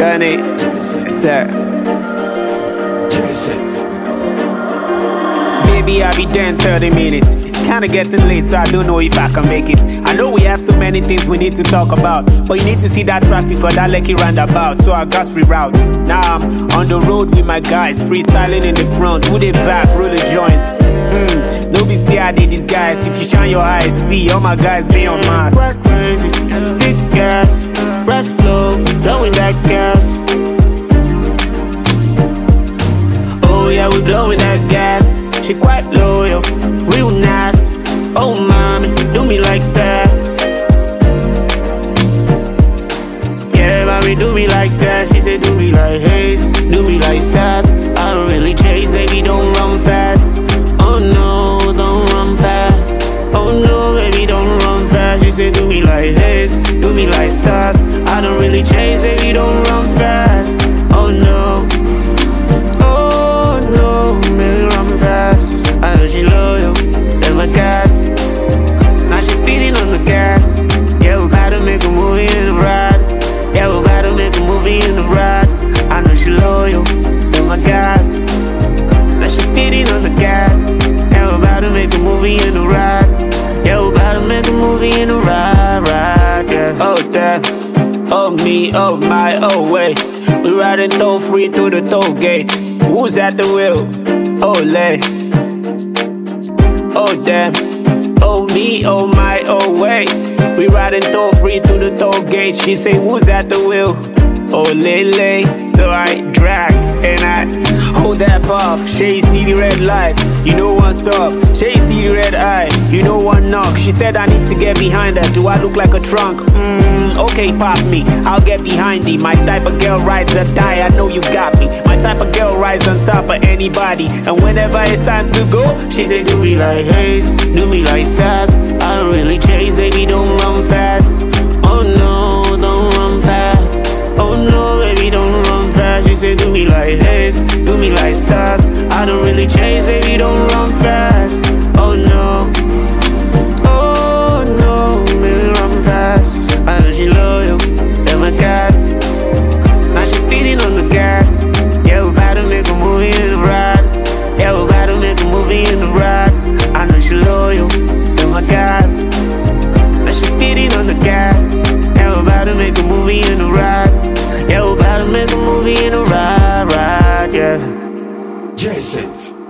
Gunny, sir. Baby, I'll be there in 30 minutes. It's kinda getting late, so I don't know if I can make it. I know we have so many things we need to talk about, but you need to see that traffic for that Lekki roundabout, so I got reroute. Now I'm on the road with my guys, freestyling in the front, with the back, roll the joints. No be see how they disguise. If you shine your eyes, see all my guys be on mask. Quite crazy, stick gas, breath flow, blowing that gas. Oh yeah, we blowing that gas. She quite loyal, real nice. Oh mommy, do me like that. Yeah, mommy, do me like that. She said do me like haze, do me like sass. I don't really chase, baby, don't run fast. Oh no, don't run fast. Oh no, baby, don't run fast. She said do me like haze, do me like sass. I don't really chase, baby, don't run fast. Oh no. I know she loyal, that's my gas. Now she speeding on the gas. Yeah, we about to make a movie in the ride. Yeah, we about to make a movie in the ride. I know she loyal, that's my gas. Now she speeding on the gas. Yeah, we about to make a movie in the ride. Yeah, we about to make a movie in the ride, yeah. Oh damn, oh me, oh my, oh wait. We riding toll free through the toll gate. Who's at the wheel? Oh lay. Oh damn, oh me, oh my, oh wait. We riding toll free through the toll gate. She say who's at the wheel? Oh lay. So I drag and I hold that puff. She see the red light, you know one stop. She see the red eye, you know one knock. She said I need to get behind her. Do I look like a trunk? Okay, pop me, I'll get behind thee. My type of girl rides or die, I know you got me. My type of girl rides on top of anybody. And whenever it's time to go, she say do me like haze, do me like sass. I don't really chase, baby, don't run fast. Oh no, don't run fast. Oh no, baby, don't run fast. She say do me like haze, do me like sass. I don't really chase, baby, don't run fast. Oh no. Oh no, baby, run fast. I know she loyal, that's my gas. Now she speeding on the gas. Yeah, we about to make a movie in the ride. Yeah, we about to make a movie in the ride. I know she loyal, that's my gas. Now she speeding on the gas. Yeah, we about to make a movie in the ride. Yeah, we about to make a movie in the ride, yeah. J6